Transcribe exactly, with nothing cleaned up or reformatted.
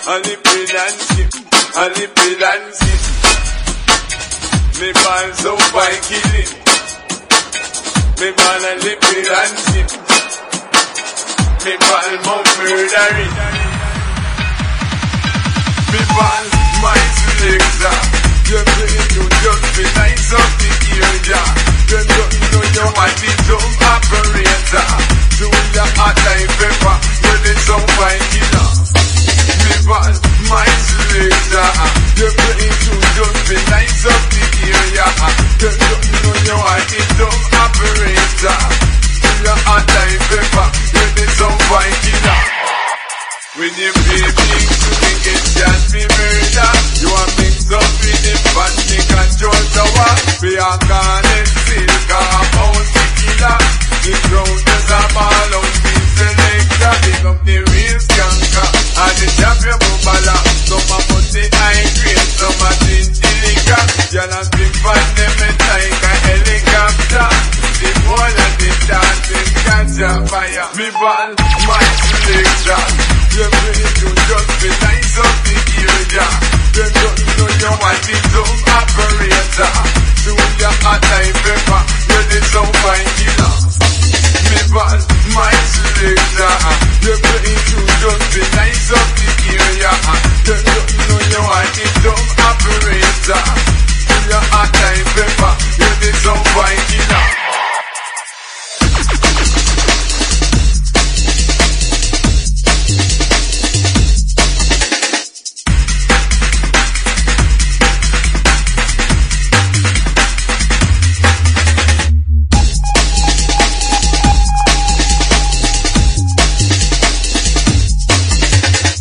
a lipid and skip, a lipid and skip. Me ball so by killing. Me ball a lipid and skip. Me ball more murdering. Me ball my selector. You play to just be nice of the area. You don't know you want the dumb operator. Do your hot like pepper. You're the some fine killer. Me ball my selector. You play to just be nice of the area. You don't know you want the dumb operator. Do your hot like pepper. You're the some fine killer. When you pay big to make it just be murder. You are mixed up with the fancy control tower. We are gone and still come out the killer. The ground is a ball out with selector. Pick up the real skanker and the champion bubala. Some of